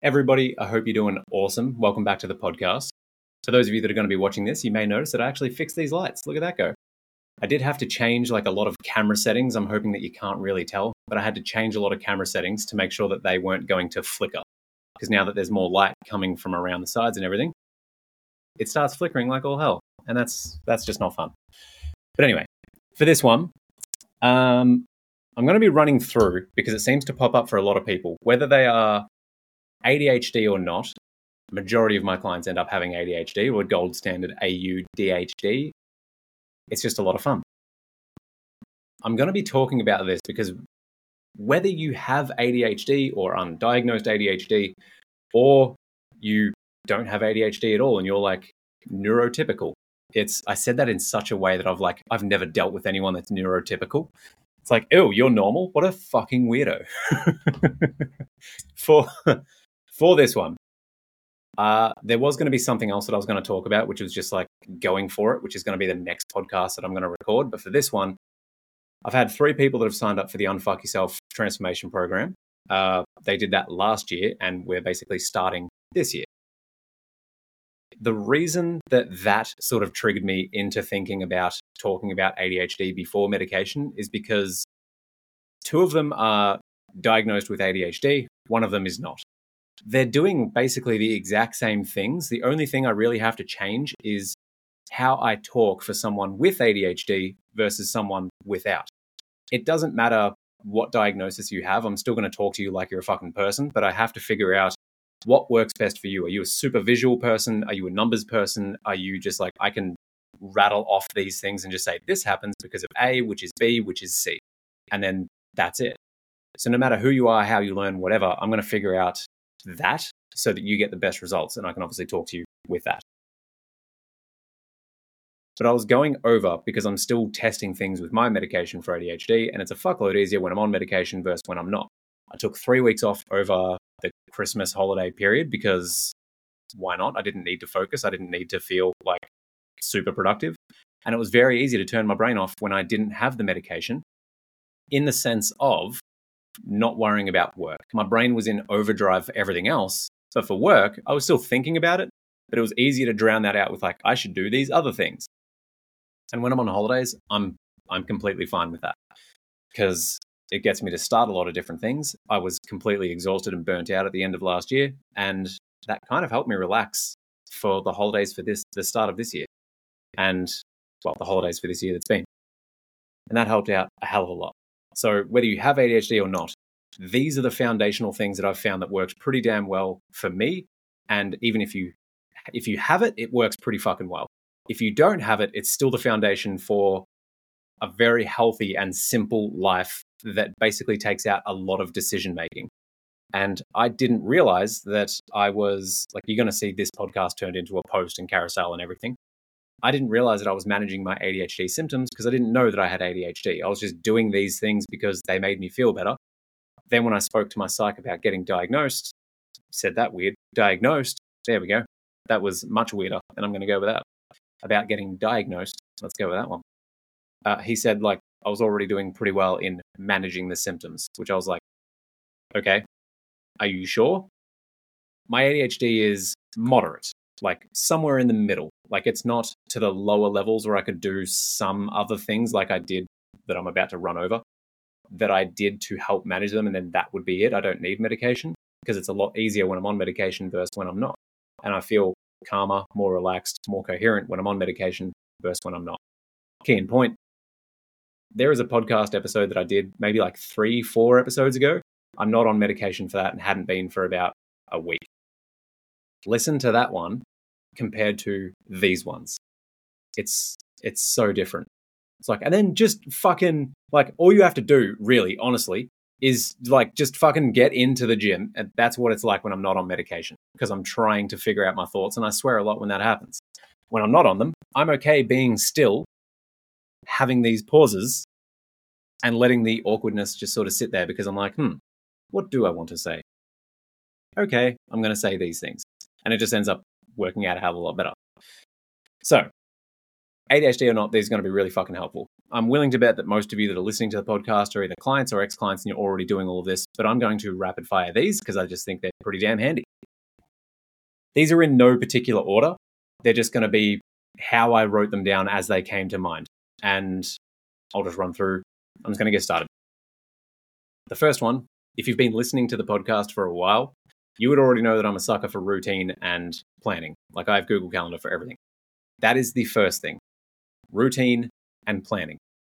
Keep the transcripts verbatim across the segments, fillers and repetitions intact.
Everybody, I hope you're doing awesome. Welcome back to the podcast. For those of you that are going to be watching this, you may notice that I actually fixed these lights. Look at that go. I did have to change like a lot of camera settings. I'm hoping that you can't really tell, but I had to change a lot of camera settings to make sure that they weren't going to flicker. Because now that there's more light coming from around the sides and everything, it starts flickering like all hell. And that's that's just not fun. But anyway, for this one, um, I'm going to be running through, because it seems to pop up for a lot of people, whether they are A D H D or not. The majority of my clients end up having A D H D or gold standard A U D H D. It's just a lot of fun. I'm going to be talking about this because whether you have A D H D or undiagnosed A D H D, or you don't have A D H D at all and you're like neurotypical, it's I said that in such a way that I've like I've never dealt with anyone that's neurotypical. It's like, ew, you're normal? What a fucking weirdo. for for this one, uh, there was going to be something else that I was going to talk about, which was just like going for it, which is going to be the next podcast that I'm going to record. But for this one, I've had three people that have signed up for the Unfuck Yourself transformation program. Uh, they did that last year, and we're basically starting this year. The reason that that sort of triggered me into thinking about talking about A D H D before medication is because two of them are diagnosed with A D H D. One of them is not. They're doing basically the exact same things. The only thing I really have to change is how I talk for someone with A D H D versus someone without. It doesn't matter what diagnosis you have. I'm still going to talk to you like you're a fucking person, but I have to figure out what works best for you. Are you a super visual person? Are you a numbers person? Are you just like, I can rattle off these things and just say, this happens because of A, which is B, which is C. And then that's it. So no matter who you are, how you learn, whatever, I'm going to figure out that so that you get the best results. And I can obviously talk to you with that. But I was going over because I'm still testing things with my medication for A D H D, and it's a fuckload easier when I'm on medication versus when I'm not. I took three weeks off over the Christmas holiday period because why not? I didn't need to focus. I didn't need to feel like super productive. And it was very easy to turn my brain off when I didn't have the medication, in the sense of not worrying about work. My brain was in overdrive for everything else. So for work, I was still thinking about it, but it was easier to drown that out with like, I should do these other things. And when I'm on holidays, I'm I'm completely fine with that because it gets me to start a lot of different things. I was completely exhausted and burnt out at the end of last year, and that kind of helped me relax for the holidays for this the start of this year. And, well, the holidays for this year that's been. And that helped out a hell of a lot. So whether you have A D H D or not, these are the foundational things that I've found that works pretty damn well for me. And even if you if you have it, it works pretty fucking well. If you don't have it, it's still the foundation for a very healthy and simple life that basically takes out a lot of decision making. And I didn't realize that I was, like, you're going to see this podcast turned into a post and carousel and everything. I didn't realize that I was managing my A D H D symptoms because I didn't know that I had A D H D. I was just doing these things because they made me feel better. Then when I spoke to my psych about getting diagnosed, said that weird, diagnosed, there we go. That was much weirder, and I'm going to go with that. About getting diagnosed, let's go with that one. Uh, he said, like, I was already doing pretty well in managing the symptoms, which I was like, okay, are you sure? My A D H D is moderate, like somewhere in the middle. Like, it's not to the lower levels where I could do some other things like I did that I'm about to run over, that I did to help manage them, and then that would be it. I don't need medication because it's a lot easier when I'm on medication versus when I'm not. And I feel calmer, more relaxed, more coherent when I'm on medication versus when I'm not. Key in point, there is a podcast episode that I did maybe like three, four episodes ago. I'm not on medication for that and hadn't been for about a week. Listen to that one compared to these ones. It's it's so different. It's like, and then just fucking, like, all you have to do, really, honestly, is like just fucking get into the gym. And that's what it's like when I'm not on medication, because I'm trying to figure out my thoughts, and I swear a lot when that happens. When I'm not on them, I'm okay being still, having these pauses and letting the awkwardness just sort of sit there, because I'm like, hmm, what do I want to say? Okay, I'm going to say these things. And it just ends up working out a hell of a lot better. So, A D H D or not, these are going to be really fucking helpful. I'm willing to bet that most of you that are listening to the podcast are either clients or ex-clients and you're already doing all of this, but I'm going to rapid fire these because I just think they're pretty damn handy. These are in no particular order. They're just going to be how I wrote them down as they came to mind. And I'll just run through. I'm just going to get started. The first one, if you've been listening to the podcast for a while, you would already know that I'm a sucker for routine and planning. Like I have Google Calendar for everything. That is the first thing. Routine and planning.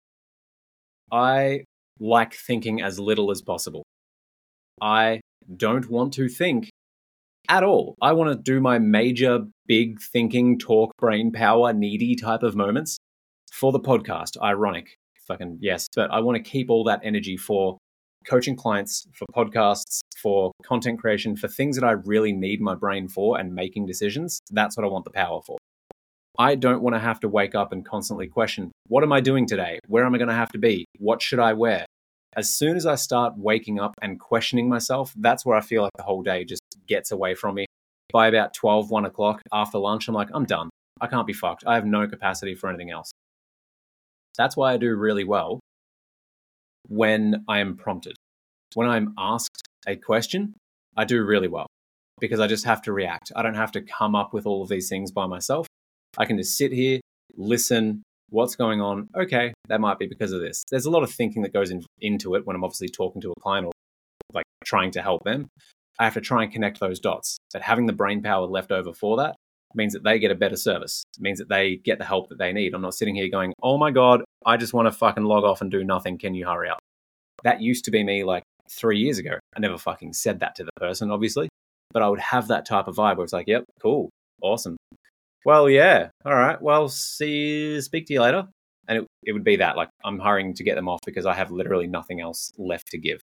I like thinking as little as possible. I don't want to think at all. I want to do my major, big thinking, talk, brain power, needy type of moments for the podcast. Ironic. Fucking yes. But I want to keep all that energy for coaching clients, for podcasts, for content creation, for things that I really need my brain for and making decisions. That's what I want the power for. I don't want to have to wake up and constantly question, what am I doing today? Where am I going to have to be? What should I wear? As soon as I start waking up and questioning myself, that's where I feel like the whole day just gets away from me. By about twelve, one o'clock after lunch, I'm like, I'm done. I can't be fucked. I have no capacity for anything else. That's why I do really well when I am prompted. When I'm asked a question, I do really well because I just have to react. I don't have to come up with all of these things by myself. I can just sit here, listen, what's going on? Okay, that might be because of this. There's a lot of thinking that goes in, into it when I'm obviously talking to a client or like trying to help them. I have to try and connect those dots. But having the brain power left over for that means that they get a better service. It means that they get the help that they need. I'm not sitting here going, oh my God, I just want to fucking log off and do nothing. Can you hurry up? That used to be me like three years ago. I never fucking said that to the person, obviously. But I would have that type of vibe where it's like, yep, cool, awesome. Well, yeah, all right, well, see, speak to you later. And it, it would be that, like, I'm hurrying to get them off because I have literally nothing else left to give.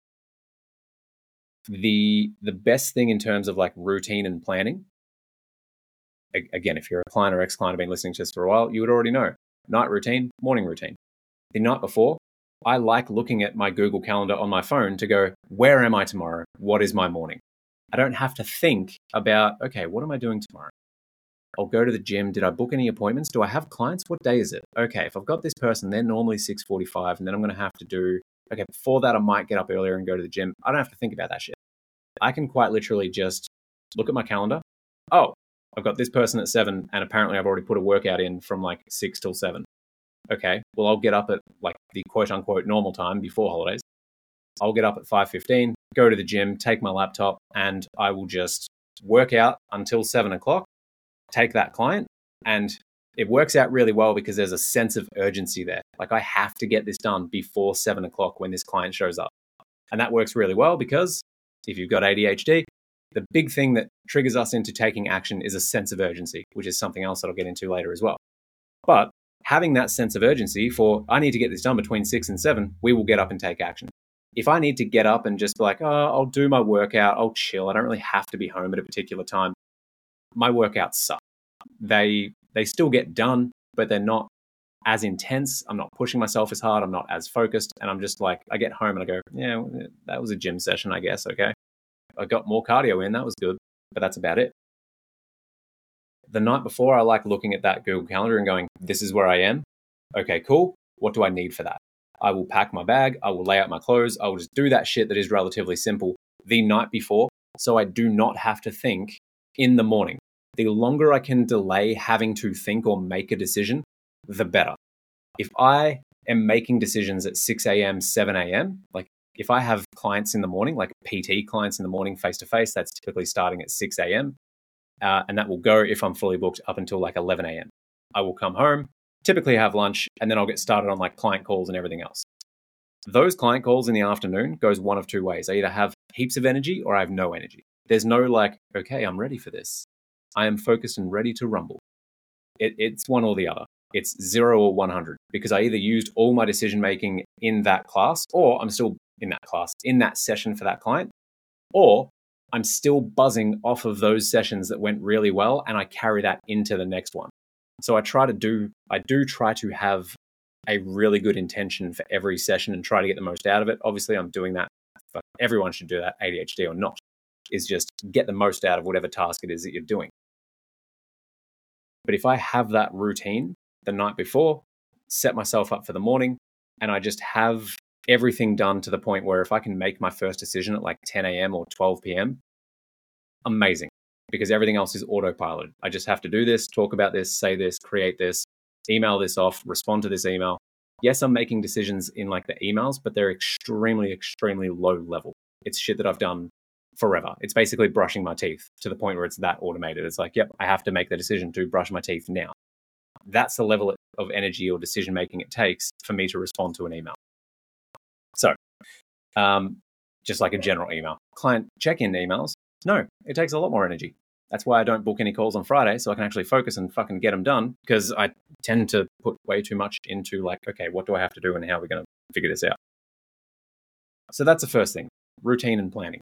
The the best thing in terms of like routine and planning, again, if you're a client or ex-client, have been listening to this for a while, you would already know. Night routine, morning routine. The night before, I like looking at my Google Calendar on my phone to go, where am I tomorrow? What is my morning? I don't have to think about, okay, what am I doing tomorrow? I'll go to the gym. Did I book any appointments? Do I have clients? What day is it? Okay, if I've got this person, they're normally six forty-five, and then I'm going to have to do, okay, before that, I might get up earlier and go to the gym. I don't have to think about that shit. I can quite literally just look at my calendar. Oh, I've got this person at seven, and apparently I've already put a workout in from like six till seven. Okay, well, I'll get up at like the quote unquote normal time before holidays. I'll get up at five fifteen, go to the gym, take my laptop, and I will just work out until seven o'clock. Take that client, and it works out really well because there's a sense of urgency there. Like I have to get this done before seven o'clock when this client shows up. And that works really well because if you've got A D H D, the big thing that triggers us into taking action is a sense of urgency, which is something else that I'll get into later as well. But having that sense of urgency for, I need to get this done between six and seven, we will get up and take action. If I need to get up and just be like, oh, I'll do my workout, I'll chill, I don't really have to be home at a particular time, my workouts suck. They they still get done, but they're not as intense. I'm not pushing myself as hard. I'm not as focused. And I'm just like, I get home and I go, yeah, that was a gym session, I guess. Okay. I got more cardio in. That was good. But that's about it. The night before, I like looking at that Google Calendar and going, this is where I am. Okay, cool. What do I need for that? I will pack my bag. I will lay out my clothes. I will just do that shit that is relatively simple the night before. So I do not have to think in the morning. The longer I can delay having to think or make a decision, the better. If I am making decisions at six a.m., seven a.m., like if I have clients in the morning, like P T clients in the morning face-to-face, that's typically starting at six a.m. Uh, and that will go, if I'm fully booked, up until like eleven a.m. I will come home, typically have lunch, and then I'll get started on like client calls and everything else. Those client calls in the afternoon goes one of two ways. I either have heaps of energy or I have no energy. There's no like, okay, I'm ready for this. I am focused and ready to rumble. It, it's one or the other. It's zero or one hundred because I either used all my decision making in that class, or I'm still in that class, in that session for that client, or I'm still buzzing off of those sessions that went really well and I carry that into the next one. So I try to do, I do try to have a really good intention for every session and try to get the most out of it. Obviously, I'm doing that. But everyone should do that, A D H D or not, is just get the most out of whatever task it is that you're doing. But if I have that routine the night before, set myself up for the morning, and I just have everything done to the point where if I can make my first decision at like ten a.m. or twelve p.m., amazing. because everything else is autopilot. I just have to do this, talk about this, say this, create this, email this off, respond to this email. Yes, I'm making decisions in like the emails, but they're extremely, extremely low level. It's shit that I've done forever. It's basically brushing my teeth to the point where it's that automated. It's like, yep, I have to make the decision to brush my teeth now. That's the level of energy or decision making it takes for me to respond to an email. So, um, just like a general email. Client check-in emails, no, it takes a lot more energy. That's why I don't book any calls on Friday, so I can actually focus and fucking get them done, because I tend to put way too much into like, okay, what do I have to do and how are we going to figure this out? So that's the first thing, routine and planning.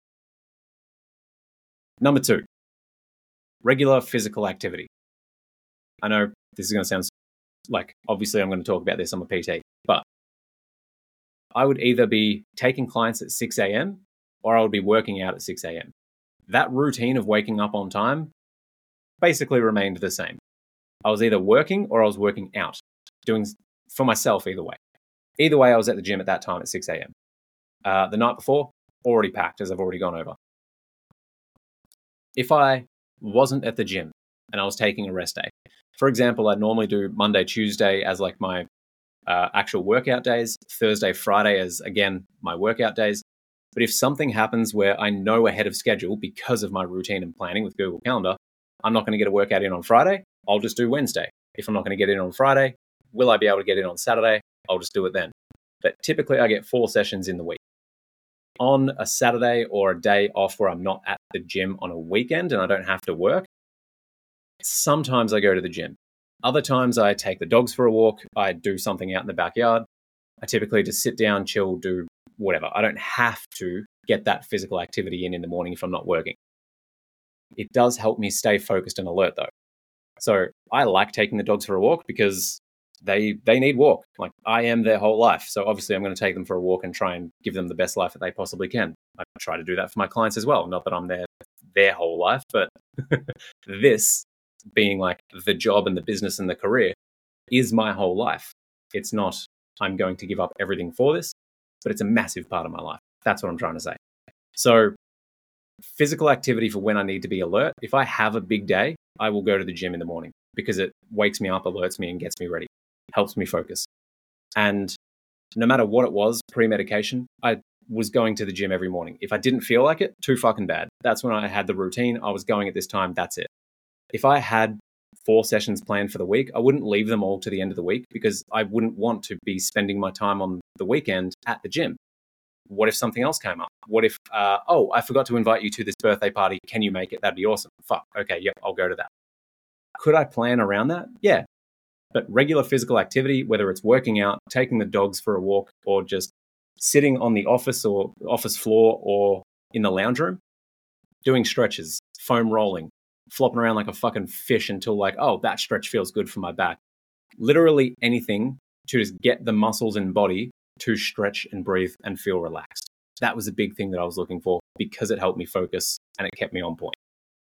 Number two, regular physical activity. I know this is going to sound like, obviously I'm going to talk about this, I'm a P T, but I would either be taking clients at six a.m. or I would be working out at six a.m. That routine of waking up on time basically remained the same. I was either working or I was working out, doing for myself either way. Either way, I was at the gym at that time at six a.m. Uh, the night before, already packed, as I've already gone over. If I wasn't at the gym and I was taking a rest day, for example, I'd normally do Monday, Tuesday as like my uh, actual workout days, Thursday, Friday as, again, my workout days. But if something happens where I know ahead of schedule because of my routine and planning with Google Calendar, I'm not going to get a workout in on Friday, I'll just do Wednesday. If I'm not going to get in on Friday, will I be able to get in on Saturday? I'll just do it then. But typically I get four sessions in the week. On a Saturday or a day off where I'm not at the gym on a weekend and I don't have to work, sometimes I go to the gym. Other times I take the dogs for a walk, I do something out in the backyard. I typically just sit down, chill, do whatever. I don't have to get that physical activity in in the morning if I'm not working. It does help me stay focused and alert though. So I like taking the dogs for a walk because they they need walk. Like I am their whole life. So obviously I'm going to take them for a walk and try and give them the best life that they possibly can. I try to do that for my clients as well. Not that I'm their, their whole life, but this being like the job and the business and the career is my whole life. It's not, I'm going to give up everything for this, but it's a massive part of my life. That's what I'm trying to say. So physical activity for when I need to be alert. If I have a big day, I will go to the gym in the morning because it wakes me up, alerts me and gets me ready, helps me focus. And no matter what it was, pre-medication, I was going to the gym every morning. If I didn't feel like it, too fucking bad. That's when I had the routine. I was going at this time. That's it. If I had four sessions planned for the week, I wouldn't leave them all to the end of the week because I wouldn't want to be spending my time on the weekend at the gym. What if something else came up? What if, uh, oh, I forgot to invite you to this birthday party. Can you make it? That'd be awesome. Fuck. Okay, yep, I'll go to that. Could I plan around that? Yeah. But regular physical activity, whether it's working out, taking the dogs for a walk, or just sitting on the office or office floor or in the lounge room, doing stretches, foam rolling, flopping around like a fucking fish until like, oh, that stretch feels good for my back. Literally anything to just get the muscles and body to stretch and breathe and feel relaxed. That was a big thing that I was looking for because it helped me focus and it kept me on point.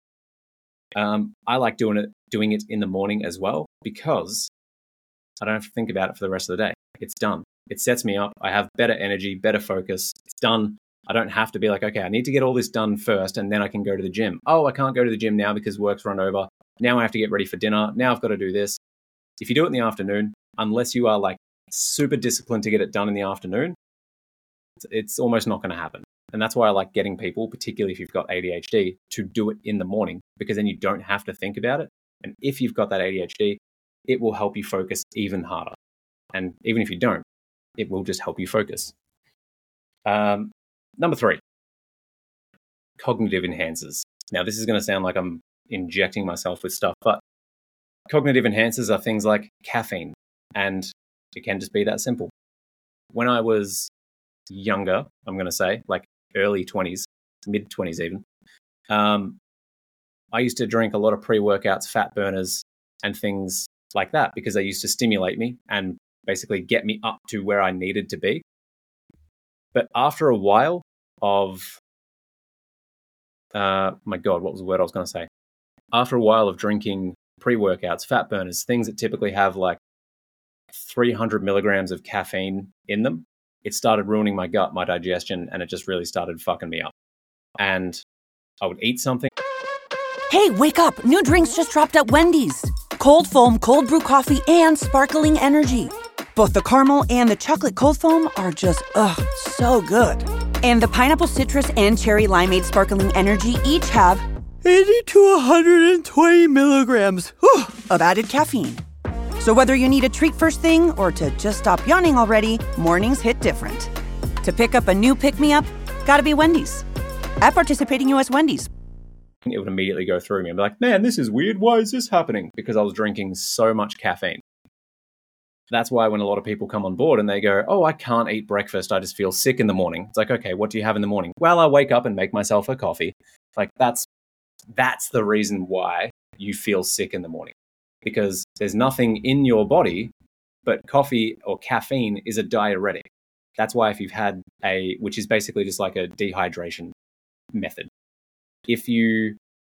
Um, I like doing it, doing it in the morning as well because I don't have to think about it for the rest of the day. It's done. It sets me up. I have better energy, better focus. It's done. I don't have to be like, okay, I need to get all this done first and then I can go to the gym. Oh, I can't go to the gym now because work's run over. Now I have to get ready for dinner. Now I've got to do this. If you do it in the afternoon, unless you are like super disciplined to get it done in the afternoon, it's, it's almost not going to happen. And that's why I like getting people, particularly if you've got A D H D, to do it in the morning because then you don't have to think about it. And if you've got that A D H D, it will help you focus even harder. And even if you don't, it will just help you focus. Um, number three, cognitive enhancers. Now, this is going to sound like I'm injecting myself with stuff, but cognitive enhancers are things like caffeine, and it can just be that simple. When I was younger, I'm going to say, like early twenties, mid twenties even, um, I used to drink a lot of pre-workouts, fat burners, and things like that because they used to stimulate me and basically get me up to where I needed to be. But after a while of, uh, my God, what was the word I was going to say? After a while of drinking pre-workouts, fat burners, things that typically have like three hundred milligrams of caffeine in them, it started ruining my gut, my digestion, and it just really started fucking me up. And I would eat something. Hey, wake up! New drinks just dropped at Wendy's. Cold foam, cold brew coffee, and sparkling energy. Both the caramel and the chocolate cold foam are just, ugh, so good. And the pineapple citrus and cherry limeade sparkling energy each have eighty to one hundred twenty milligrams whew, of added caffeine. So whether you need a treat first thing or to just stop yawning already, mornings hit different. To pick up a new pick-me-up, gotta be Wendy's. At participating U S Wendy's. It would immediately go through me and be like, man, this is weird. Why is this happening? Because I was drinking so much caffeine. That's why when a lot of people come on board and they go, oh, I can't eat breakfast, I just feel sick in the morning. It's like, okay, what do you have in the morning? Well, I wake up and make myself a coffee. Like that's that's the reason why you feel sick in the morning. Because there's nothing in your body, but coffee or caffeine is a diuretic. That's why if you've had a, which is basically just like a dehydration method. If you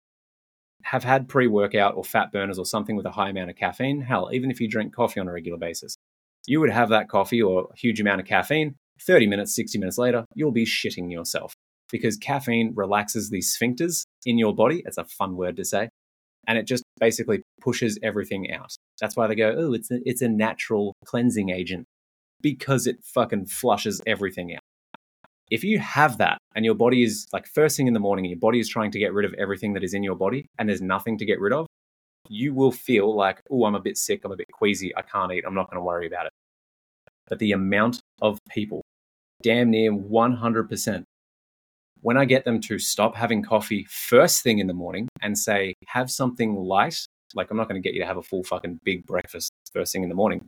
have had pre-workout or fat burners or something with a high amount of caffeine, hell, even if you drink coffee on a regular basis, you would have that coffee or a huge amount of caffeine, thirty minutes, sixty minutes later, you'll be shitting yourself because caffeine relaxes the sphincters in your body. It's a fun word to say. And it just basically pushes everything out. That's why they go, oh, it's a, it's a natural cleansing agent because it fucking flushes everything out. If you have that and your body is like first thing in the morning, your body is trying to get rid of everything that is in your body and there's nothing to get rid of, you will feel like, oh, I'm a bit sick, I'm a bit queasy, I can't eat, I'm not going to worry about it. But the amount of people, damn near one hundred percent, when I get them to stop having coffee first thing in the morning and say, have something light, like I'm not going to get you to have a full fucking big breakfast first thing in the morning.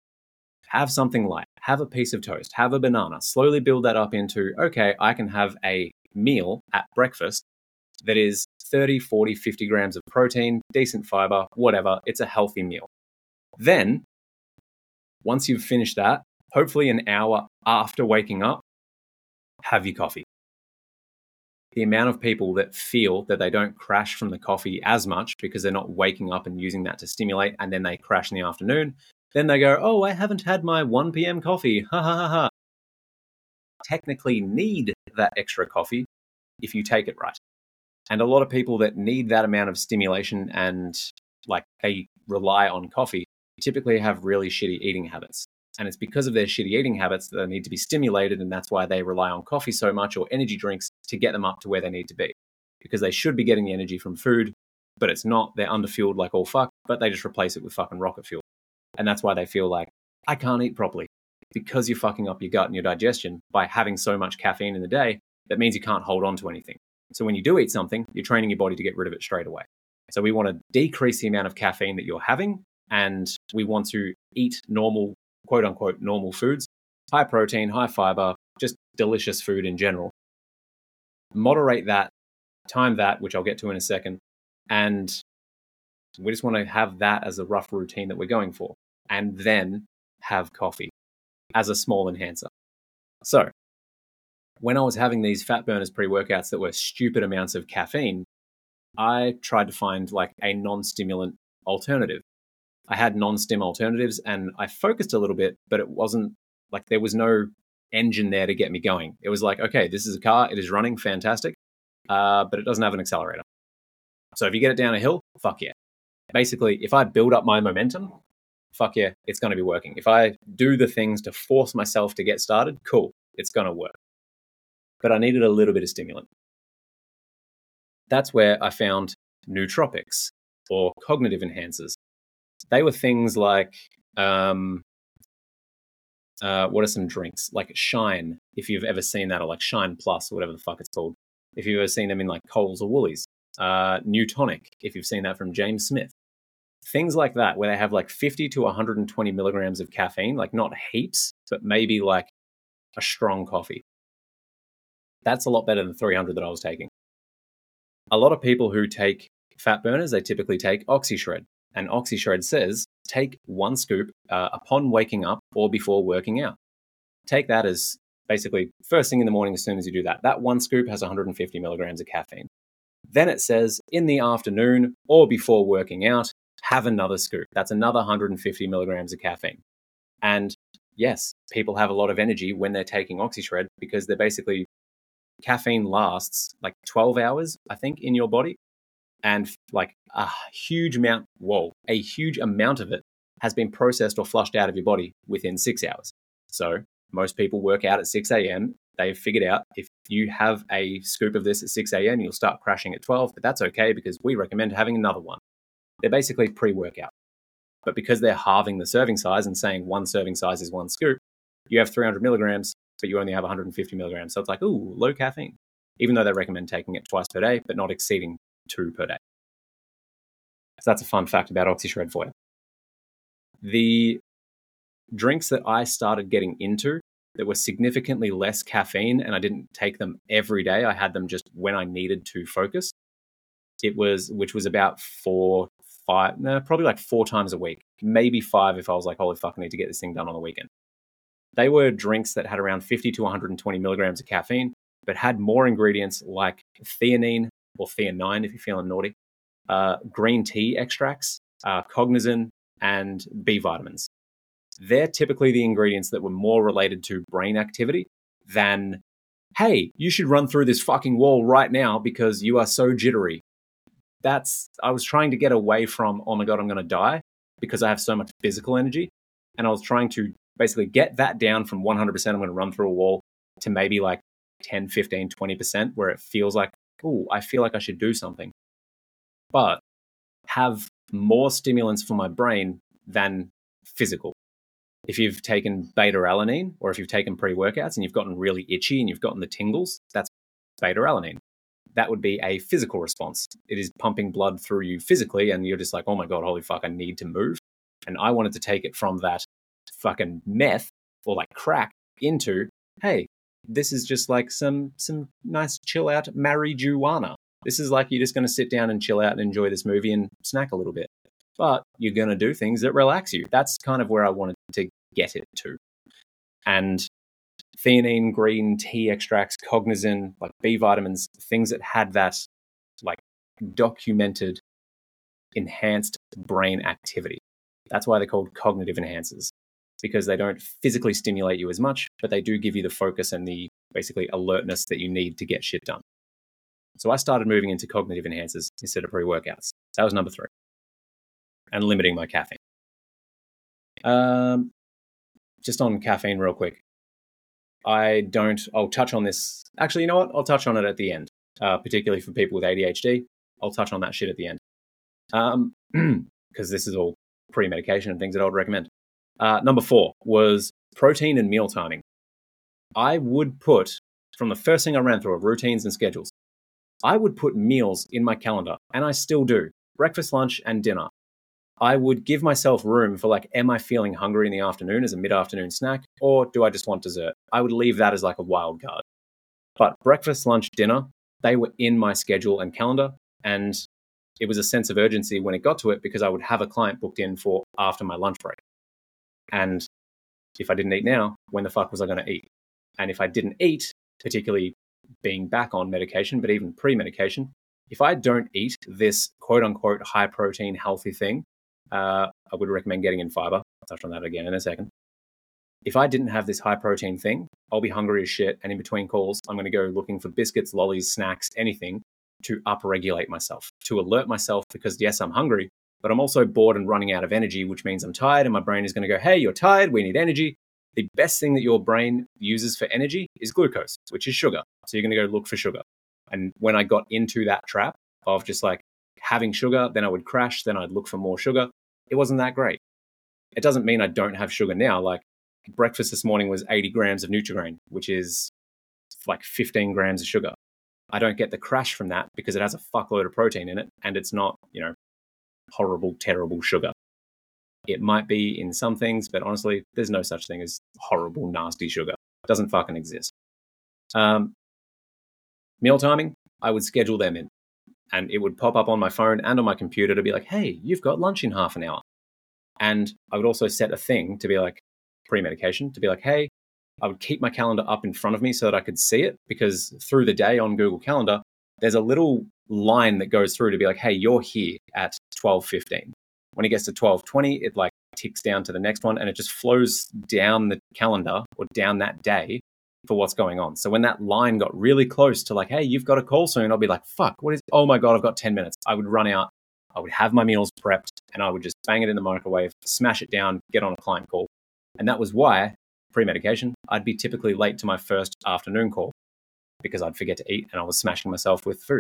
Have something light, have a piece of toast, have a banana, slowly build that up into, okay, I can have a meal at breakfast that is thirty, forty, fifty grams of protein, decent fiber, whatever. It's a healthy meal. Then, once you've finished that, hopefully an hour after waking up, have your coffee. The amount of people that feel that they don't crash from the coffee as much because they're not waking up and using that to stimulate, and then they crash in the afternoon. Then they go, oh, I haven't had my one p.m. coffee. Ha ha ha ha. Technically need that extra coffee if you take it right. And a lot of people that need that amount of stimulation and like they rely on coffee typically have really shitty eating habits. And it's because of their shitty eating habits that they need to be stimulated, and that's why they rely on coffee so much or energy drinks to get them up to where they need to be. Because they should be getting the energy from food, but it's not. They're underfueled like all fuck, but they just replace it with fucking rocket fuel. And that's why they feel like, I can't eat properly. Because you're fucking up your gut and your digestion by having so much caffeine in the day, that means you can't hold on to anything. So when you do eat something, you're training your body to get rid of it straight away. So we want to decrease the amount of caffeine that you're having, and we want to eat normal, quote unquote, normal foods, high protein, high fiber, just delicious food in general. Moderate that, time that, which I'll get to in a second, and we just want to have that as a rough routine that we're going for. And then have coffee as a small enhancer. So when I was having these fat burners pre-workouts that were stupid amounts of caffeine, I tried to find like a non-stimulant alternative. I had non-stim alternatives and I focused a little bit, but it wasn't like there was no engine there to get me going. It was like, okay, this is a car, it is running, fantastic, uh, but it doesn't have an accelerator. So if you get it down a hill, fuck yeah. Basically, if I build up my momentum, fuck yeah, it's going to be working. If I do the things to force myself to get started, cool, it's going to work. But I needed a little bit of stimulant. That's where I found nootropics or cognitive enhancers. They were things like, um, uh, what are some drinks? Like Shine, if you've ever seen that, or like Shine Plus, or whatever the fuck it's called. If you've ever seen them in like Coles or Woolies. Uh, Newtonic, if you've seen that from James Smith. Things like that, where they have like fifty to one hundred twenty milligrams of caffeine, like not heaps, but maybe like a strong coffee. That's a lot better than three hundred that I was taking. A lot of people who take fat burners, they typically take OxyShred. And OxyShred says, take one scoop uh, upon waking up or before working out. Take that as basically first thing in the morning as soon as you do that. That one scoop has one hundred fifty milligrams of caffeine. Then it says in the afternoon or before working out, have another scoop. That's another one hundred fifty milligrams of caffeine. And yes, people have a lot of energy when they're taking OxyShred because they're basically, caffeine lasts like twelve hours, I think, in your body. And like a huge amount, whoa, a huge amount of it has been processed or flushed out of your body within six hours. So most people work out at six a.m. They've figured out if you have a scoop of this at six a.m., you'll start crashing at twelve, but that's okay because we recommend having another one. They're basically pre-workout. But because they're halving the serving size and saying one serving size is one scoop, you have three hundred milligrams, but you only have one hundred fifty milligrams. So it's like, ooh, low caffeine, even though they recommend taking it twice per day, but not exceeding two per day. So that's a fun fact about OxyShred for you. The drinks that I started getting into that were significantly less caffeine, and I didn't take them every day, I had them just when I needed to focus, it was, which was about four, five, no, probably like four times a week, maybe five if I was like, holy fuck, I need to get this thing done on the weekend. They were drinks that had around fifty to one hundred twenty milligrams of caffeine, but had more ingredients like theanine or theanine if you're feeling naughty, uh, green tea extracts, uh, cognizin, and B vitamins. They're typically the ingredients that were more related to brain activity than, hey, you should run through this fucking wall right now because you are so jittery. That's, I was trying to get away from, oh my God, I'm going to die because I have so much physical energy. And I was trying to basically get that down from one hundred percent I'm going to run through a wall to maybe like ten, fifteen, twenty percent where it feels like, oh, I feel like I should do something. But have more stimulants for my brain than physical. If you've taken beta-alanine or if you've taken pre-workouts and you've gotten really itchy and you've gotten the tingles, that's beta-alanine. That would be a physical response. It is pumping blood through you physically and you're just like, oh my God, holy fuck, I need to move. And I wanted to take it from that fucking meth or like crack into, hey, this is just like some some nice chill out marijuana. This is like you're just going to sit down and chill out and enjoy this movie and snack a little bit. But you're going to do things that relax you. That's kind of where I wanted to get it to. And theanine, green tea extracts, cognizin, like B vitamins, things that had that like documented enhanced brain activity. That's why they're called cognitive enhancers, because they don't physically stimulate you as much, but they do give you the focus and the basically alertness that you need to get shit done. So I started moving into cognitive enhancers instead of pre-workouts. That was number three. And limiting my caffeine. Um, just on caffeine real quick. I don't, I'll touch on this. Actually, you know what? I'll touch on it at the end, uh, particularly for people with A D H D. I'll touch on that shit at the end. Um, because this is all pre-medication and things that I would recommend. Uh, number four was protein and meal timing. I would put, from the first thing I ran through of routines and schedules, I would put meals in my calendar, and I still do. Breakfast, lunch, and dinner. I would give myself room for like, am I feeling hungry in the afternoon as a mid-afternoon snack, or do I just want dessert? I would leave that as like a wild card. But breakfast, lunch, dinner, they were in my schedule and calendar, and it was a sense of urgency when it got to it because I would have a client booked in for after my lunch break. And if I didn't eat now, when the fuck was I going to eat? And if I didn't eat, particularly being back on medication, but even pre-medication, if I don't eat this quote-unquote high-protein healthy thing, uh, I would recommend getting in fiber. I'll touch on that again in a second. If I didn't have this high-protein thing, I'll be hungry as shit, and in between calls, I'm going to go looking for biscuits, lollies, snacks, anything to upregulate myself, to alert myself because, yes, I'm hungry, but I'm also bored and running out of energy, which means I'm tired, and my brain is going to go, hey, you're tired, we need energy. The best thing that your brain uses for energy is glucose, which is sugar. So you're going to go look for sugar. And when I got into that trap of just like having sugar, then I would crash, then I'd look for more sugar, it wasn't that great. It doesn't mean I don't have sugar now. Like breakfast this morning was eighty grams of Nutri-Grain, which is like fifteen grams of sugar. I don't get the crash from that because it has a fuckload of protein in it and it's not, you know, horrible, terrible sugar. It might be in some things, but honestly, there's no such thing as horrible, nasty sugar. It doesn't fucking exist. Um, meal timing, I would schedule them in and it would pop up on my phone and on my computer to be like, hey, you've got lunch in half an hour. And I would also set a thing to be like pre-medication to be like, hey, I would keep my calendar up in front of me so that I could see it because through the day on Google Calendar, there's a little line that goes through to be like, hey, you're here at twelve fifteen. When it gets to twelve twenty, it like ticks down to the next one and it just flows down the calendar or down that day for what's going on. So when that line got really close to like, hey, you've got a call soon, I'll be like, fuck, what is, oh my God, I've got ten minutes. I would run out. I would have my meals prepped and I would just bang it in the microwave, smash it down, get on a client call. And that was why, pre-medication, I'd be typically late to my first afternoon call because I'd forget to eat and I was smashing myself with food.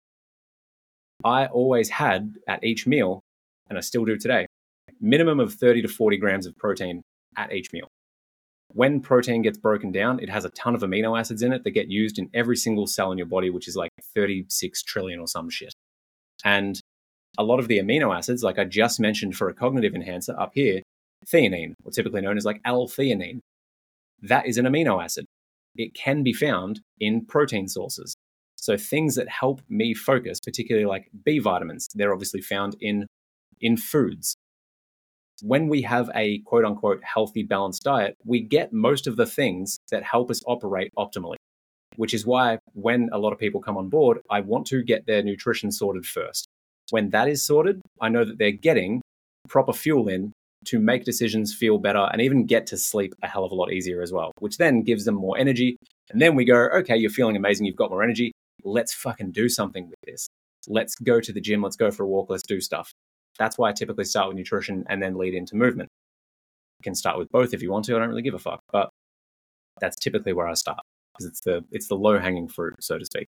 I always had at each meal, and I still do today, minimum of thirty to forty grams of protein at each meal. When protein gets broken down, it has a ton of amino acids in it that get used in every single cell in your body, which is like thirty-six trillion or some shit. And a lot of the amino acids, like I just mentioned for a cognitive enhancer up here, theanine, or typically known as like L-theanine, that is an amino acid. It can be found in protein sources. So things that help me focus, particularly like B vitamins, they're obviously found in, in foods. When we have a quote unquote healthy, balanced diet, we get most of the things that help us operate optimally, which is why when a lot of people come on board, I want to get their nutrition sorted first. When that is sorted, I know that they're getting proper fuel in to make decisions feel better and even get to sleep a hell of a lot easier as well, which then gives them more energy. And then we go, okay, you're feeling amazing. You've got more energy. Let's fucking do something with this. Let's go to the gym. Let's go for a walk. Let's do stuff. That's why I typically start with nutrition and then lead into movement. You can start with both if you want to. I don't really give a fuck, but that's typically where I start because it's the it's the low hanging fruit, so to speak.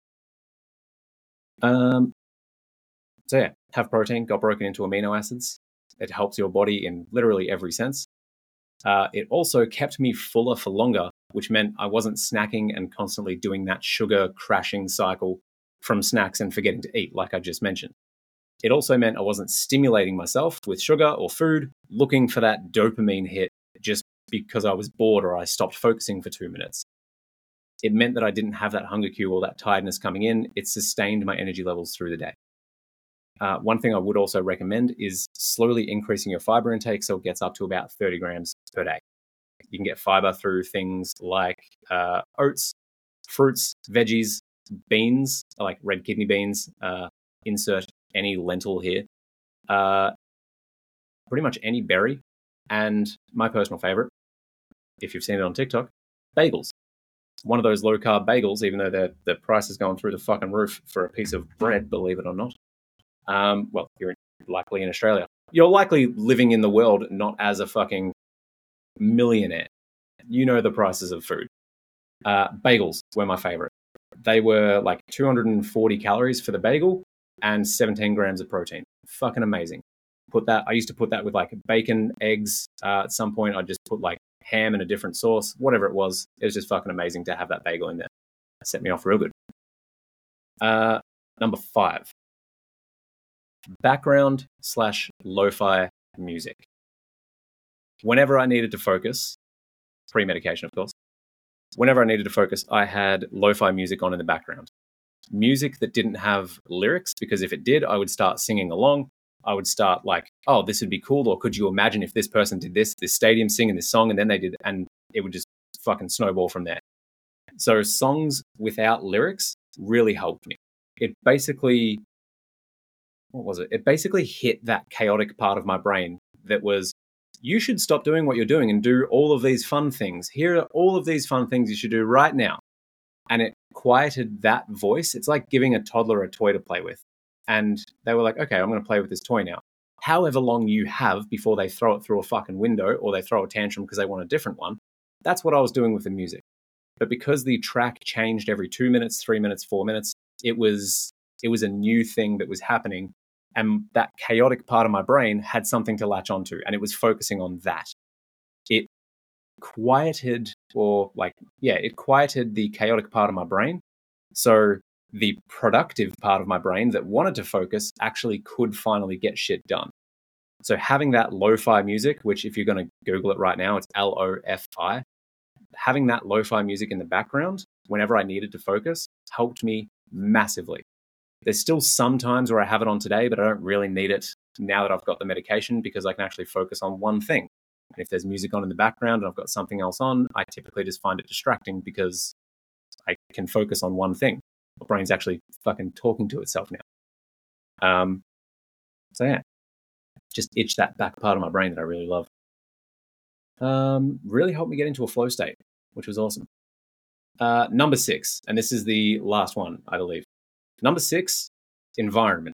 Um. So yeah, have protein, got broken into amino acids. It helps your body in literally every sense. Uh, it also kept me fuller for longer, which meant I wasn't snacking and constantly doing that sugar crashing cycle from snacks and forgetting to eat, like I just mentioned. It also meant I wasn't stimulating myself with sugar or food, looking for that dopamine hit just because I was bored or I stopped focusing for two minutes. It meant that I didn't have that hunger cue or that tiredness coming in. It sustained my energy levels through the day. Uh, one thing I would also recommend is slowly increasing your fiber intake so it gets up to about thirty grams per day. You can get fiber through things like uh, oats, fruits, veggies, beans, like red kidney beans, uh, insert any lentil here, uh, pretty much any berry, and my personal favorite, if you've seen it on TikTok, bagels. One of those low-carb bagels, even though the the price is going through the fucking roof for a piece of bread, believe it or not. Um, well, you're likely in Australia. You're likely living in the world not as a fucking millionaire. You know the prices of food. Uh, bagels were my favorite. They were like two hundred forty calories for the bagel and seventeen grams of protein. Fucking amazing. Put that. I used to put that with like bacon, eggs. Uh, at some point, I'd just put like ham in a different sauce, whatever it was. It was just fucking amazing to have that bagel in there. It set me off real good. Uh, number five. Background slash lo-fi music. Whenever I needed to focus, pre-medication, of course, whenever I needed to focus, I had lo-fi music on in the background. Music that didn't have lyrics, because if it did, I would start singing along. I would start like, oh, this would be cool, or could you imagine if this person did this, this stadium singing this song, and then they did, and it would just fucking snowball from there. So songs without lyrics really helped me. It basically... What was it? It basically hit that chaotic part of my brain that was, you should stop doing what you're doing and do all of these fun things. Here are all of these fun things you should do right now. And it quieted that voice. It's like giving a toddler a toy to play with. And they were like, okay, I'm going to play with this toy now. However long you have before they throw it through a fucking window or they throw a tantrum because they want a different one. That's what I was doing with the music. But because the track changed every two minutes, three minutes, four minutes, it was... It was a new thing that was happening, and that chaotic part of my brain had something to latch onto, and it was focusing on that. It quieted, or like, yeah, it quieted the chaotic part of my brain. So the productive part of my brain that wanted to focus actually could finally get shit done. So having that lo-fi music, which if you're going to Google it right now, it's L O F I, having that lo-fi music in the background whenever I needed to focus helped me massively. There's still some times where I have it on today, but I don't really need it now that I've got the medication because I can actually focus on one thing. And if there's music on in the background and I've got something else on, I typically just find it distracting because I can focus on one thing. My brain's actually fucking talking to itself now. Um, so yeah, just itch that back part of my brain that I really love. Um, really helped me get into a flow state, which was awesome. Uh, number six, and this is the last one, I believe. Number six, environment.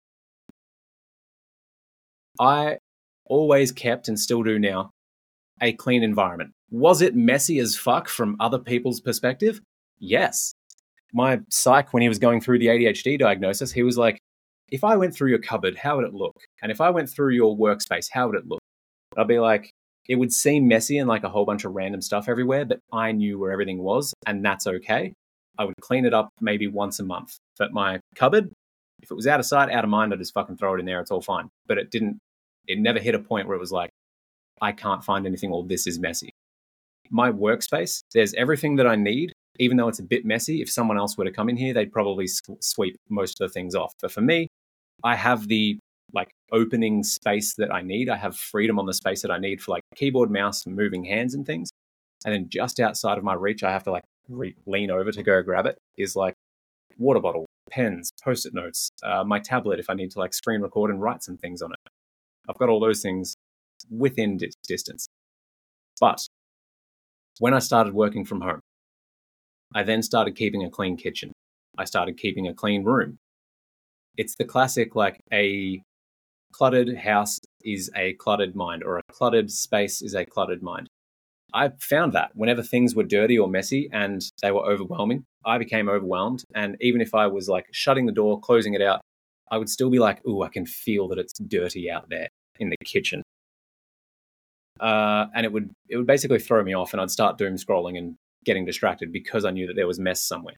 I always kept, and still do now, a clean environment. Was it messy as fuck from other people's perspective? Yes. My psych, when he was going through the A D H D diagnosis, he was like, if I went through your cupboard, how would it look? And if I went through your workspace, how would it look? I'd be like, it would seem messy and like a whole bunch of random stuff everywhere, but I knew where everything was, and that's okay. I would clean it up maybe once a month. But my cupboard, if it was out of sight, out of mind, I'd just fucking throw it in there. It's all fine. But it didn't, it never hit a point where it was like, I can't find anything, or this is messy. My workspace, there's everything that I need, even though it's a bit messy. If someone else were to come in here, they'd probably sweep most of the things off. But for me, I have the like opening space that I need. I have freedom on the space that I need for like keyboard, mouse, and moving hands and things. And then just outside of my reach, I have to like re- lean over to go grab it, is like water bottle, pens, post-it notes, uh, my tablet if I need to like screen record and write some things on it. I've got all those things within di- distance. But when I started working from home, I then started keeping a clean kitchen. I started keeping a clean room. It's the classic, like a cluttered house is a cluttered mind, or a cluttered space is a cluttered mind. I found that whenever things were dirty or messy and they were overwhelming, I became overwhelmed. And even if I was like shutting the door, closing it out, I would still be like, ooh, I can feel that it's dirty out there in the kitchen. Uh, and it would it would basically throw me off, and I'd start doom scrolling and getting distracted because I knew that there was mess somewhere.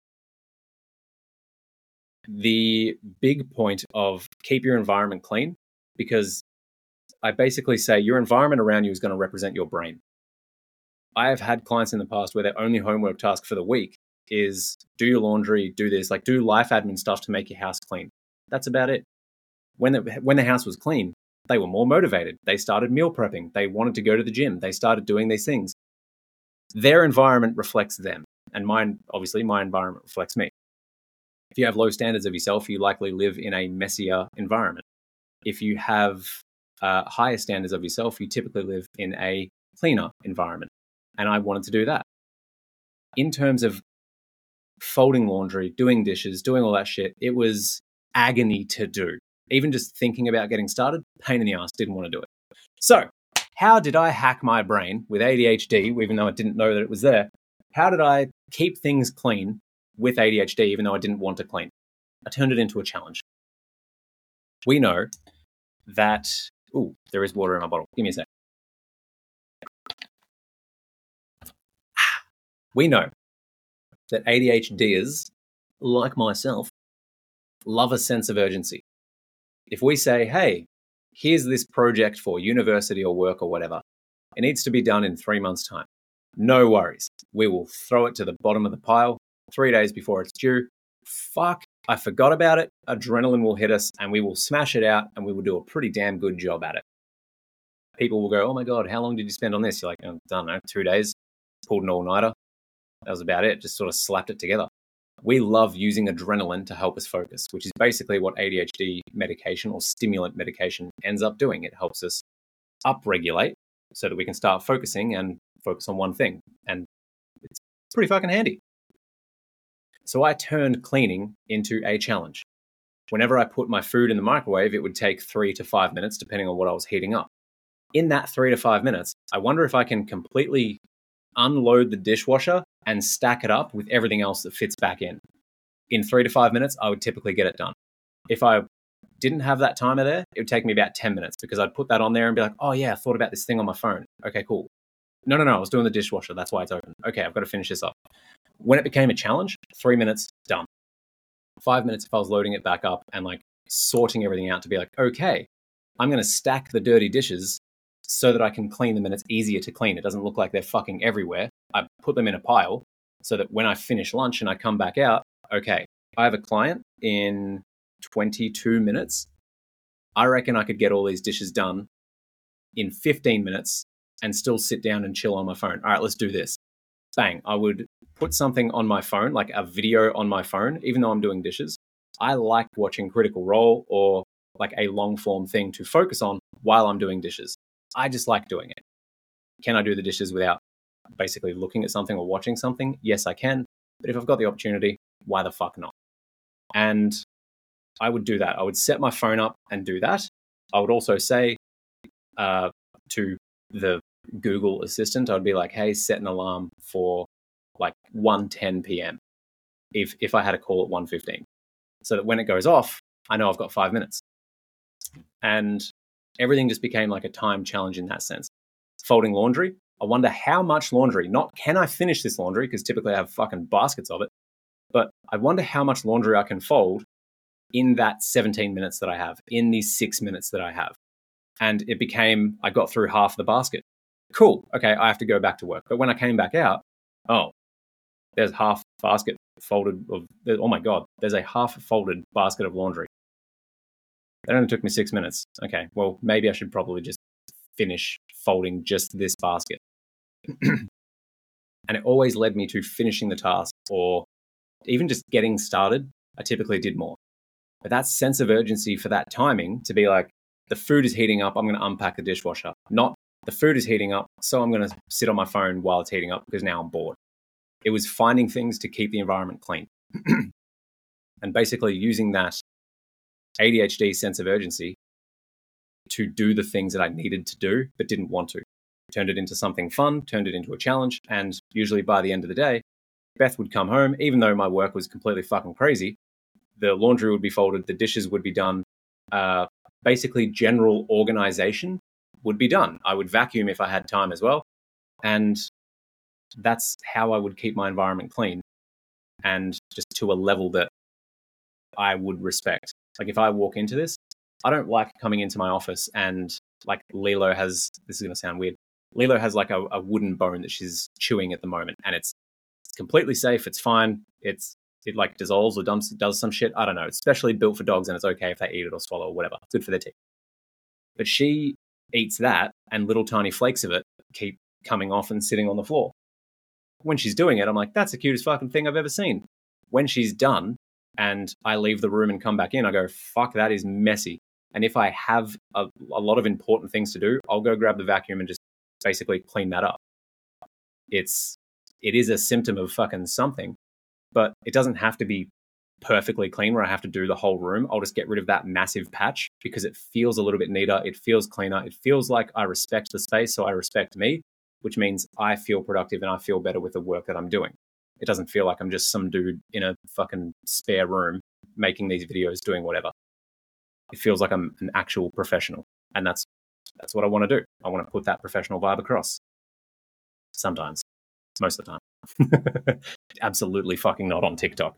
The big point of keep your environment clean, because I basically say your environment around you is going to represent your brain. I have had clients in the past where their only homework task for the week is do your laundry, do this, like do life admin stuff to make your house clean. That's about it. When the, when the house was clean, they were more motivated. They started meal prepping. They wanted to go to the gym. They started doing these things. Their environment reflects them. And mine, obviously, my environment reflects me. If you have low standards of yourself, you likely live in a messier environment. If you have uh, higher standards of yourself, you typically live in a cleaner environment. And I wanted to do that. In terms of folding laundry, doing dishes, doing all that shit, it was agony to do. Even just thinking about getting started, pain in the ass, didn't want to do it. So how did I hack my brain with A D H D, even though I didn't know that it was there? How did I keep things clean with A D H D, even though I didn't want to clean? I turned it into a challenge. We know that... Ooh, there is water in my bottle. Give me a sec. We know that A D H Ders, like myself, love a sense of urgency. If we say, hey, here's this project for university or work or whatever, it needs to be done in three months' time. No worries. We will throw it to the bottom of the pile three days before it's due. Fuck, I forgot about it. Adrenaline will hit us and we will smash it out and we will do a pretty damn good job at it. People will go, oh my God, how long did you spend on this? You're like, oh, I don't know, two days. Pulled an all-nighter. That was about it. Just sort of slapped it together. We love using adrenaline to help us focus, which is basically what A D H D medication or stimulant medication ends up doing. It helps us upregulate so that we can start focusing and focus on one thing. And it's pretty fucking handy. So I turned cleaning into a challenge. Whenever I put my food in the microwave, it would take three to five minutes, depending on what I was heating up. In that three to five minutes, I wonder if I can completely unload the dishwasher and stack it up with everything else that fits back in. In three to five minutes, I would typically get it done. If I didn't have that timer there, it would take me about ten minutes because I'd put that on there and be like, oh yeah, I thought about this thing on my phone. Okay, cool. No, no, no, I was doing the dishwasher. That's why it's open. Okay, I've got to finish this up. When it became a challenge, three minutes, done. Five minutes if I was loading it back up and like sorting everything out to be like, okay, I'm going to stack the dirty dishes so that I can clean them and it's easier to clean. It doesn't look like they're fucking everywhere. I put them in a pile so that when I finish lunch and I come back out, okay, I have a client in twenty-two minutes. I reckon I could get all these dishes done in fifteen minutes and still sit down and chill on my phone. All right, let's do this. Bang. I would put something on my phone, like a video on my phone, even though I'm doing dishes. I like watching Critical Role or like a long form thing to focus on while I'm doing dishes. I just like doing it. Can I do the dishes without basically looking at something or watching something, yes, I can. But if I've got the opportunity, why the fuck not? And I would do that. I would set my phone up and do that. I would also say uh, to the Google Assistant, I'd be like, hey, set an alarm for like one ten p.m. if if I had a call at one fifteen, so that when it goes off, I know I've got five minutes. And everything just became like a time challenge in that sense. Folding laundry, I wonder how much laundry, not can I finish this laundry, because typically I have fucking baskets of it, but I wonder how much laundry I can fold in that seventeen minutes that I have, in these six minutes that I have. And it became, I got through half the basket. Cool, okay, I have to go back to work. But when I came back out, oh, there's half basket folded of, oh my God, there's a half folded basket of laundry. That only took me six minutes. Okay, well, maybe I should probably just finish folding just this basket. And it always led me to finishing the task, or even just getting started. I typically did more. But that sense of urgency for that timing to be like, the food is heating up, I'm going to unpack the dishwasher. Not the food is heating up, so I'm going to sit on my phone while it's heating up because now I'm bored. It was finding things to keep the environment clean. And basically using that A D H D sense of urgency to do the things that I needed to do but didn't want to. Turned it into something fun, turned it into a challenge, and usually by the end of the day, Beth would come home, even though my work was completely fucking crazy. The laundry would be folded, the dishes would be done, uh, basically general organization would be done. I would vacuum if I had time as well. And that's how I would keep my environment clean, and just to a level that I would respect. Like if I walk into this, I don't like coming into my office and like Lilo has, this is going to sound weird, Lilo has like a, a wooden bone that she's chewing at the moment, and it's, it's completely safe. It's fine. It's It like dissolves or dumps, does some shit. I don't know. It's specially built for dogs and it's okay if they eat it or swallow or whatever. It's good for their teeth. But she eats that and little tiny flakes of it keep coming off and sitting on the floor. When she's doing it, I'm like, that's the cutest fucking thing I've ever seen. When she's done and I leave the room and come back in, I go, fuck, that is messy. And if I have a, a lot of important things to do, I'll go grab the vacuum and just basically clean that up. It's, it is a symptom of fucking something. But it doesn't have to be perfectly clean where I have to do the whole room. I'll just get rid of that massive patch because it feels a little bit neater. It feels cleaner. It feels like I respect the space, so I respect me, which means I feel productive and I feel better with the work that I'm doing. It doesn't feel like I'm just some dude in a fucking spare room making these videos, doing whatever. It feels like I'm an actual professional. And that's that's what I want to do. I want to put that professional vibe across. Sometimes. Most of the time. Absolutely fucking not on TikTok.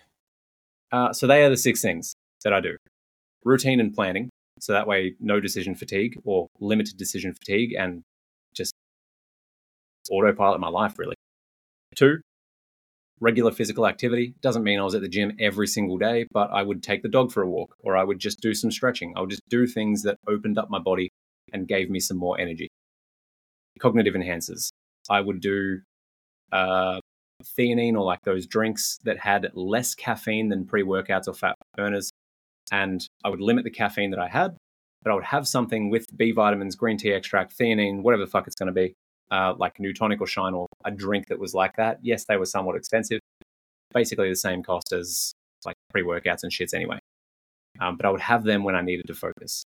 Uh, so they are the six things that I do. Routine and planning. So that way, no decision fatigue or limited decision fatigue and just autopilot my life, really. Two, regular physical activity. Doesn't mean I was at the gym every single day, but I would take the dog for a walk, or I would just do some stretching. I would just do things that opened up my body and gave me some more energy. Cognitive enhancers. I would do uh, theanine, or like those drinks that had less caffeine than pre-workouts or fat burners. And I would limit the caffeine that I had, but I would have something with B vitamins, green tea extract, theanine, whatever the fuck it's going to be, uh, like New Tonic or Shine, or a drink that was like that. Yes, they were somewhat expensive. Basically the same cost as like pre-workouts and shits anyway. Um, but I would have them when I needed to focus.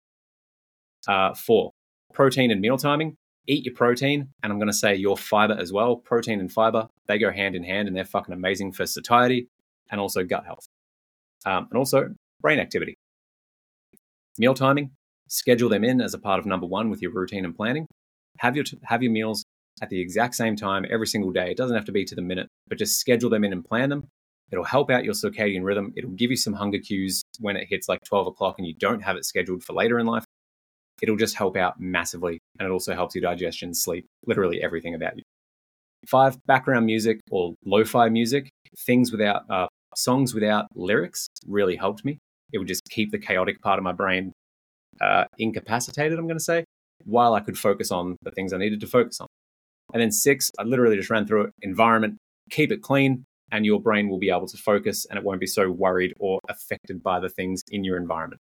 Uh, four, protein and meal timing. Eat your protein, and I'm going to say your fiber as well. Protein and fiber, they go hand in hand, and they're fucking amazing for satiety and also gut health. Um, and also brain activity. Meal timing, schedule them in as a part of number one with your routine and planning. Have your, have your meals at the exact same time every single day. It doesn't have to be to the minute, but just schedule them in and plan them. It'll help out your circadian rhythm. It'll give you some hunger cues when it hits like twelve o'clock and you don't have it scheduled for later in life. It'll just help out massively. And it also helps your digestion, sleep, literally everything about you. Five, background music or lo-fi music. Things without, uh, songs without lyrics really helped me. It would just keep the chaotic part of my brain uh, incapacitated, I'm going to say, while I could focus on the things I needed to focus on. And then six, I literally just ran through it. Environment, keep it clean, and your brain will be able to focus and it won't be so worried or affected by the things in your environment.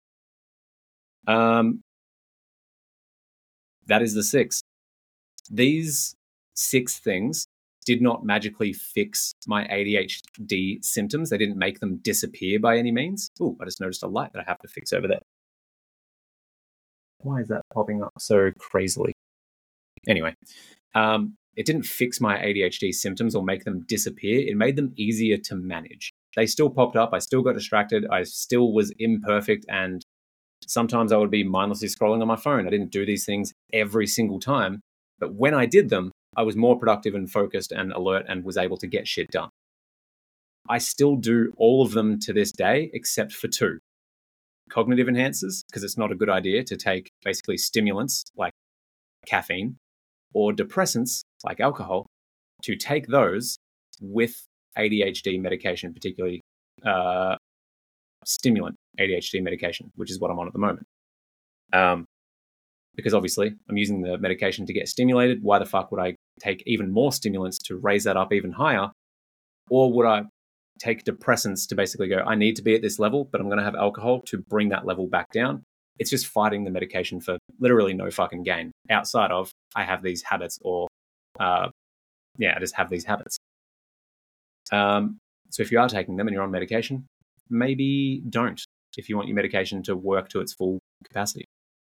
Um, That is the six. These six things did not magically fix my A D H D symptoms. They didn't make them disappear by any means. Oh, I just noticed a light that I have to fix over there. Why is that popping up so crazily? Anyway, um, it didn't fix my A D H D symptoms or make them disappear. It made them easier to manage. They still popped up. I still got distracted. I still was imperfect. And sometimes I would be mindlessly scrolling on my phone. I didn't do these things every single time. But when I did them, I was more productive and focused and alert and was able to get shit done. I still do all of them to this day, except for two. Cognitive enhancers, because it's not a good idea to take basically stimulants like caffeine or depressants like alcohol, to take those with A D H D medication, particularly uh, stimulant A D H D medication, which is what I'm on at the moment. Um, because obviously I'm using the medication to get stimulated. Why the fuck would I take even more stimulants to raise that up even higher? Or would I take depressants to basically go, I need to be at this level, but I'm going to have alcohol to bring that level back down? It's just fighting the medication for literally no fucking gain outside of I have these habits or, uh, yeah, I just have these habits. Um, so if you are taking them and you're on medication, maybe don't if you want your medication to work to its full capacity.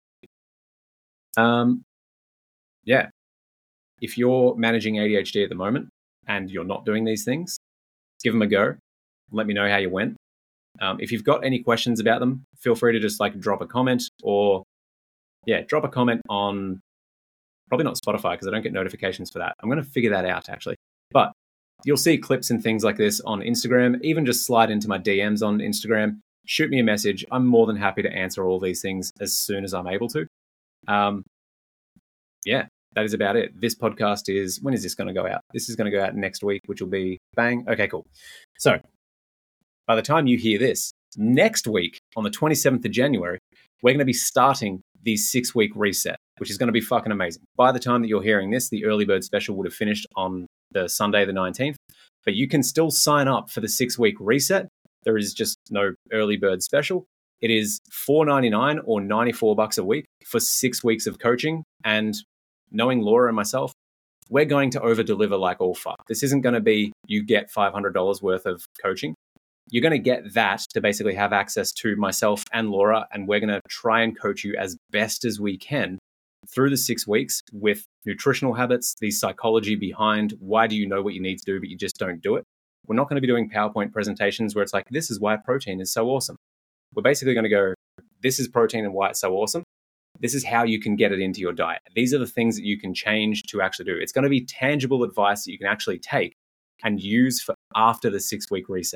Um, yeah. If you're managing A D H D at the moment and you're not doing these things, give them a go. Let me know how you went. Um, if you've got any questions about them, feel free to just like drop a comment or yeah, drop a comment on probably not Spotify because I don't get notifications for that. I'm going to figure that out actually. But you'll see clips and things like this on Instagram. Even just slide into my D Ms on Instagram. Shoot me a message. I'm more than happy to answer all these things as soon as I'm able to. Um, yeah, that is about it. This podcast is, when is this going to go out? This is going to go out next week, which will be bang. Okay, cool. So by the time you hear this, next week on the twenty-seventh of January, we're going to be starting the six-week reset, which is going to be fucking amazing. By the time that you're hearing this, the early bird special would have finished on the Sunday, the nineteenth, but you can still sign up for the six-week reset. There is just no early bird special. It is four ninety-nine or ninety-four bucks a week for six weeks of coaching. And knowing Laura and myself, we're going to over deliver like all fuck. This isn't going to be you get five hundred dollars worth of coaching. You're going to get that to basically have access to myself and Laura, and we're going to try and coach you as best as we can through the six weeks with nutritional habits, the psychology behind why do you know what you need to do, but you just don't do it. We're not going to be doing PowerPoint presentations where it's like, this is why protein is so awesome. We're basically going to go, this is protein and why it's so awesome. This is how you can get it into your diet. These are the things that you can change to actually do. It's going to be tangible advice that you can actually take and use for after the six-week reset.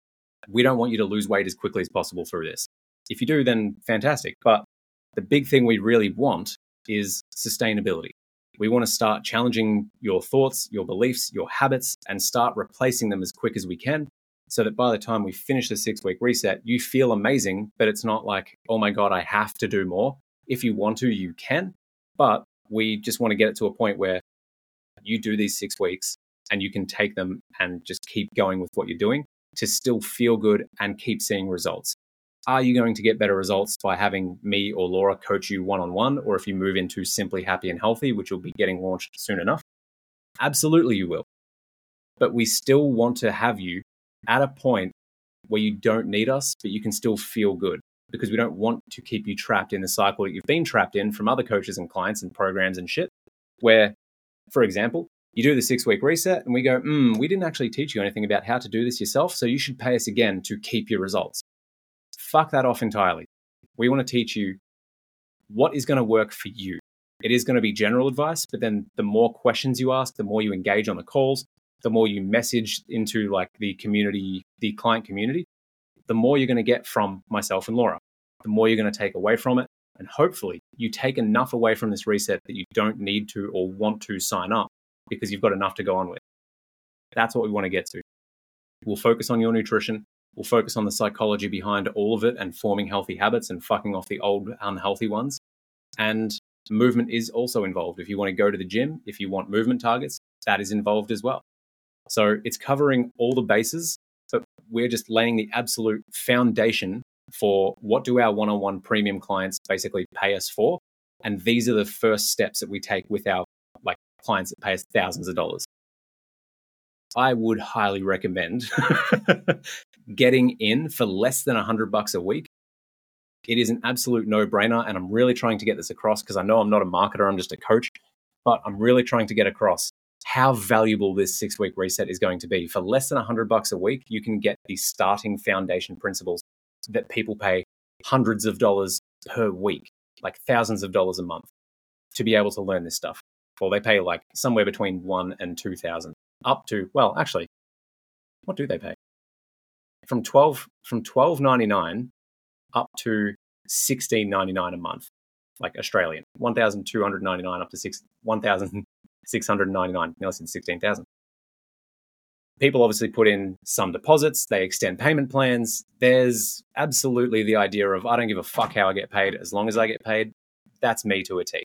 We don't want you to lose weight as quickly as possible through this. If you do, then fantastic. But the big thing we really want is sustainability. We want to start challenging your thoughts, your beliefs, your habits, and start replacing them as quick as we can so that by the time we finish the six-week reset, you feel amazing, but it's not like, oh my God, I have to do more. If you want to, you can. But we just want to get it to a point where you do these six weeks and you can take them and just keep going with what you're doing to still feel good and keep seeing results. Are you going to get better results by having me or Laura coach you one-on-one, or if you move into Simply Happy and Healthy, which will be getting launched soon enough? Absolutely you will. But we still want to have you at a point where you don't need us, but you can still feel good, because we don't want to keep you trapped in the cycle that you've been trapped in from other coaches and clients and programs and shit, where, for example, you do the six-week reset and we go, hmm, we didn't actually teach you anything about how to do this yourself, so you should pay us again to keep your results. Fuck that off entirely. We want to teach you what is going to work for you. It is going to be general advice, but then the more questions you ask, the more you engage on the calls, the more you message into like the community, the client community, the more you're going to get from myself and Laura, the more you're going to take away from it. And hopefully you take enough away from this reset that you don't need to or want to sign up because you've got enough to go on with. That's what we want to get to. We'll focus on your nutrition. We'll focus on the psychology behind all of it and forming healthy habits and fucking off the old unhealthy ones. And movement is also involved. If you want to go to the gym, if you want movement targets, that is involved as well. So it's covering all the bases, but we're just laying the absolute foundation for what do our one-on-one premium clients basically pay us for. And these are the first steps that we take with our like clients that pay us thousands of dollars. I would highly recommend getting in for less than a hundred bucks a week. It is an absolute no-brainer, and I'm really trying to get this across because I know I'm not a marketer, I'm just a coach, but I'm really trying to get across how valuable this six-week reset is going to be. For less than a hundred bucks a week, you can get the starting foundation principles that people pay hundreds of dollars per week, like thousands of dollars a month, to be able to learn this stuff. Well, they pay like somewhere between one and two thousand, up to, well, actually, what do they pay? From twelve from twelve ninety-nine up to sixteen ninety-nine a month, like Australian. one thousand two hundred ninety-nine up to six one thousand six hundred ninety-nine, nearly said sixteen thousand. People obviously put in some deposits, they extend payment plans. There's absolutely the idea of, I don't give a fuck how I get paid, as long as I get paid. That's me to a T.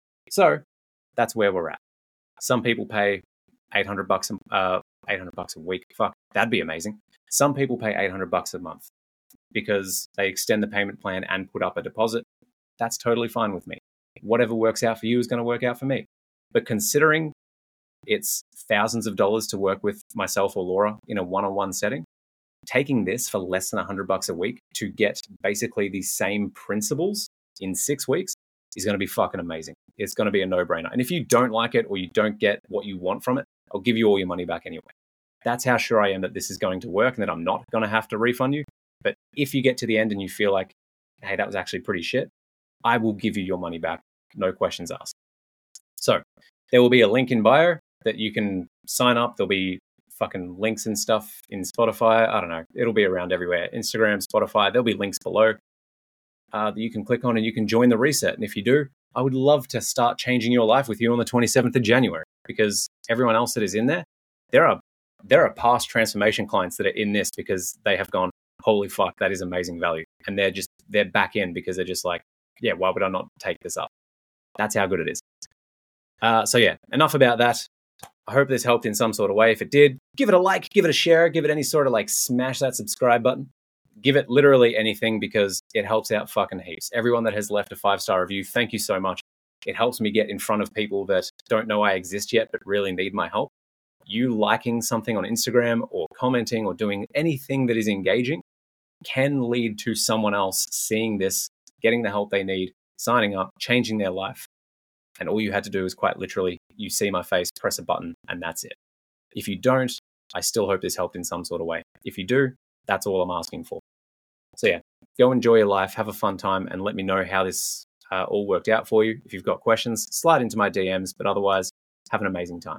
So that's where we're at. Some people pay eight hundred bucks, uh, eight hundred bucks a week. Fuck, that'd be amazing. Some people pay eight hundred bucks a month because they extend the payment plan and put up a deposit. That's totally fine with me. Whatever works out for you is going to work out for me. But considering it's thousands of dollars to work with myself or Laura in a one-on-one setting, taking this for less than a hundred bucks a week to get basically the same principles in six weeks is going to be fucking amazing. It's going to be a no-brainer. And if you don't like it or you don't get what you want from it, I'll give you all your money back anyway. That's how sure I am that this is going to work and that I'm not going to have to refund you. But if you get to the end and you feel like, hey, that was actually pretty shit, I will give you your money back. No questions asked. So there will be a link in bio that you can sign up. There'll be fucking links and stuff in Spotify. I don't know. It'll be around everywhere. Instagram, Spotify. There'll be links below uh, that you can click on and you can join the reset. And if you do, I would love to start changing your life with you on the twenty-seventh of January, because everyone else that is in there, there are there are past transformation clients that are in this because they have gone, holy fuck, that is amazing value. And they're just, they're back in because they're just like, yeah, why would I not take this up? That's how good it is. Uh, so yeah, enough about that. I hope this helped in some sort of way. If it did, give it a like, give it a share, give it any sort of like smash that subscribe button. Give it literally anything because it helps out fucking heaps. Everyone that has left a five-star review, thank you so much. It helps me get in front of people that don't know I exist yet but really need my help. You liking something on Instagram or commenting or doing anything that is engaging can lead to someone else seeing this, getting the help they need, signing up, changing their life. And all you had to do is quite literally, you see my face, press a button, and that's it. If you don't, I still hope this helped in some sort of way. If you do, that's all I'm asking for. So yeah, go enjoy your life, have a fun time, and let me know how this uh, all worked out for you. If you've got questions, slide into my D Ms, but otherwise, have an amazing time.